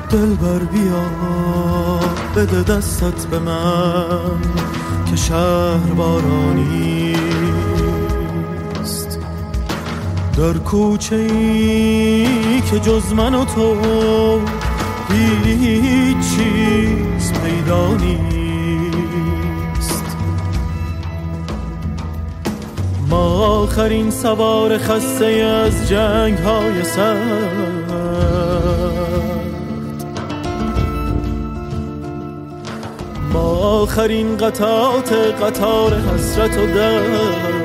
دلبر بیا بده دستت به من که شهر بارانیست، در کوچه ای که جز من و تو هیچ چیز پیدا نیست. ما آخرین سوار خسته از جنگ های سرد، ما آخرین قطار حسرت و درد،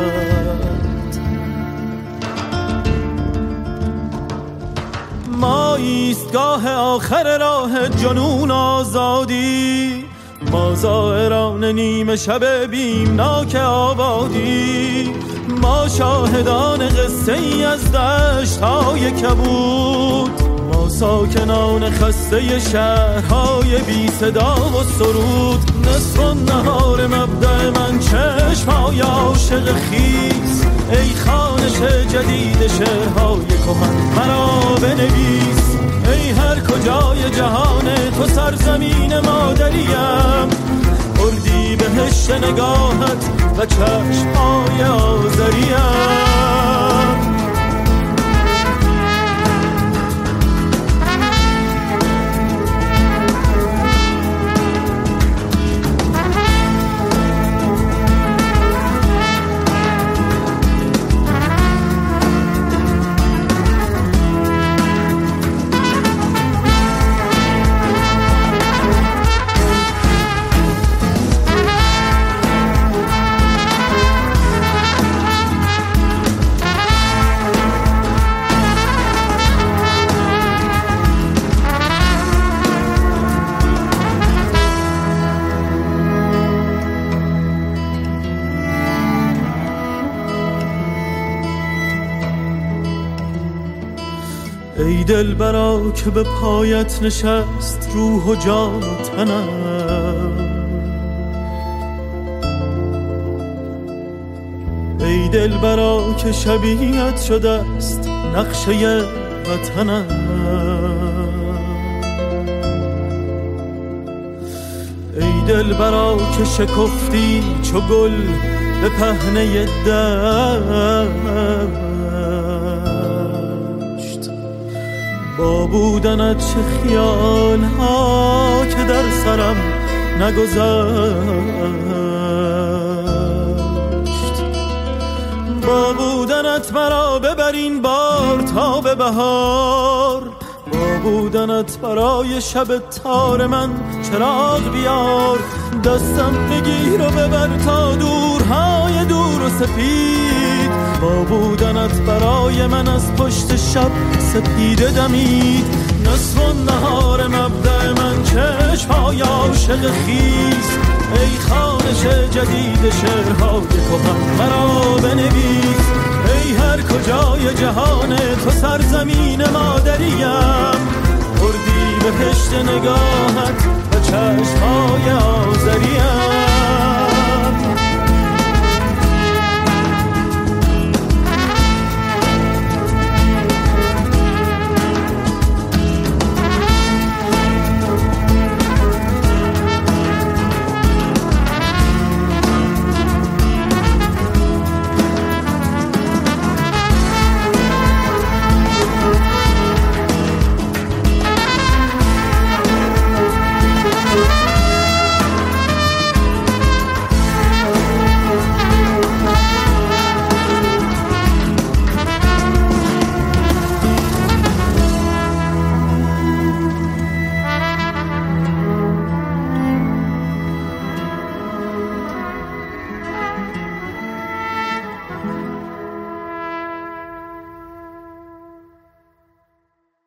ما ایستگاه آخر راه جنون آزادی، ما زائران نیمه شب بیمناک آبادی، ما شاهدان قصه ای از دشت‌های کبود، ما ساکنان خسته شهرهای بی صدا و سرود. نصف النهار مبدأ من چشم‌های عاشق خیز، ای خوانش جدید شعرهای کهن مرا بنویس، ای هر کجای جهان تو سرزمین مادریم، اردی بهشت نگاهت و چشم‌های آذریم. ای دلبرا که به پایت نشست روح و جان و تنم، ای دلبرا که شبیهت شده است نقشه وطنم، ای دلبرا که شکفتی چو گل به پهنه دشت، با بودنت چه خیال ها که در سرم نگذشت، با بودنت مرا ببرین بار تا به بهار، با بودنت برای شب تار من چراغ بیار، دستم بگیر و ببر تا دورهای دور و سپید، با بودنت برای من از پشت شب سپیده دمید. نصف النهار مبدأ من چشم‌های عاشق خیز، ای خوانش جدید شعرهای کهن مرا بنویس، ای هر کجای جهان تو سرزمین مادریم، اردی بهشت نگاهت و چشم‌های آذریم.